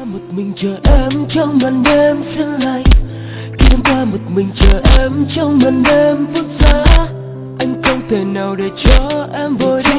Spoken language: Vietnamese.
một mình chờ em trong màn đêm xe lạnh, khi đêm qua một mình chờ em trong màn đêm phút giá. Anh không thể nào để cho em vội